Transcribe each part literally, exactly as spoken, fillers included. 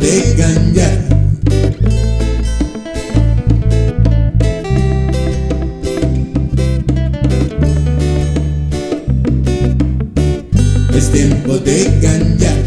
de cambiar. Es tiempo de cambiar.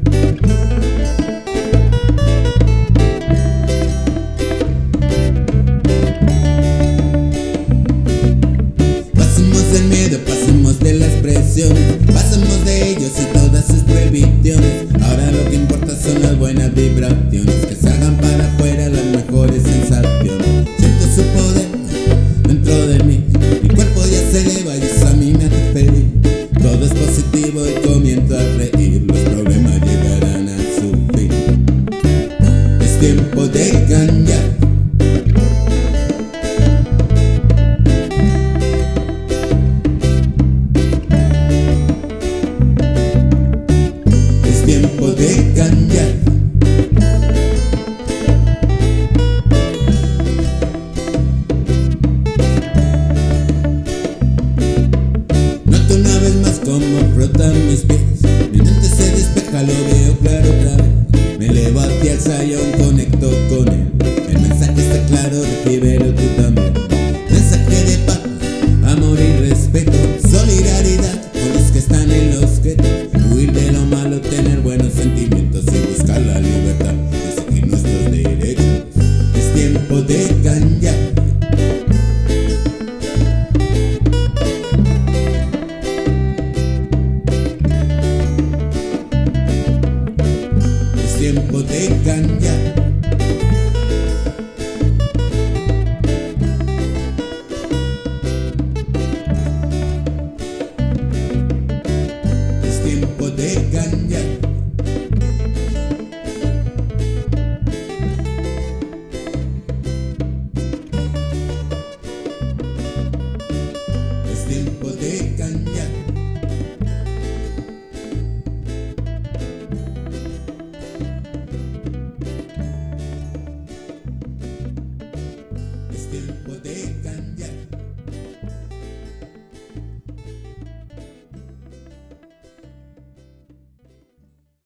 Pasemos del miedo, pasemos de las presiones, pasemos de ellos y todas sus prohibiciones. Ahora lo que importa son las buenas vibraciones, que salgan para afuera las mejores sensaciones. Siento su poder dentro de mí, mi cuerpo ya se eleva y eso a mí me hace feliz. Todo es positivo y comienzo a reír, los problemas llegarán a su fin. Es tiempo de cambiar. Es tiempo de cambiar. Noto una vez más cómo frotan mis pies, mi mente se despeja, lo veo claro otra vez. Me elevo hacia el sayón, conecto con él. El mensaje está claro, recíbelo tú también. Mensaje de paz, amor y respeto, solidaridad con los que están en los guetos. Huir de lo malo, tener buenos sentimientos y buscar la libertad de seguir nuestros derechos. Es tiempo de cambiar. Es tiempo de cambiar. Es tiempo de cambiar. Es tiempo de cambiar. Es tiempo de cambiar.